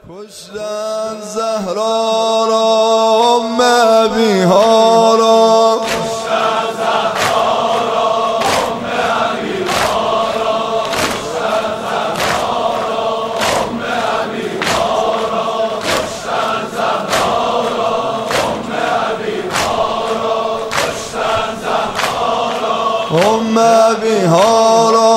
کشتن زهرا را ام ابیها را، کشتن زهرا را ام ابیها را، کشتن زهرا را ام ابیها را، کشتن زهرا را ام ابیها را، کشتن زهرا را ام ابیها را،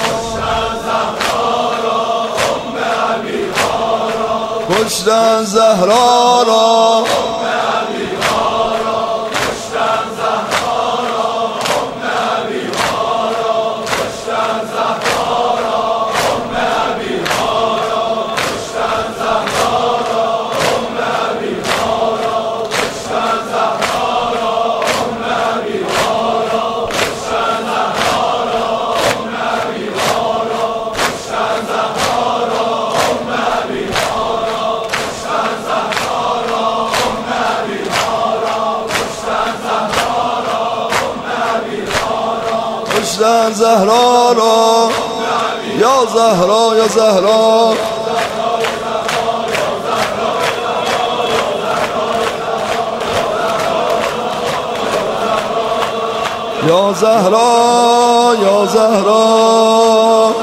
کشتن زهرا را ام ابیها را، کشتن زهرا را ام ابیها را، کشتن زهرا را ام ابیها را، کشتن زهرا را ام ابیها را، کشتن زهرا را ام ابیها را، کشتن زهرا را ام ابیها را، کشتن زهرا را ام ابیها را، کشتن زهرا را یا زهرا یا زهرا، یا زهرا یا زهرا،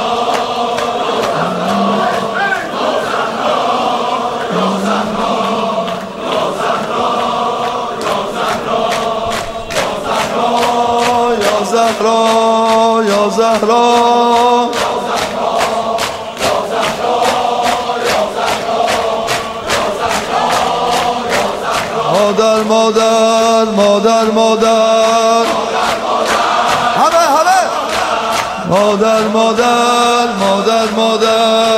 زهرا یا زهرا، مادر مادر مادر مادر، همه مادر مادر مادر مادر،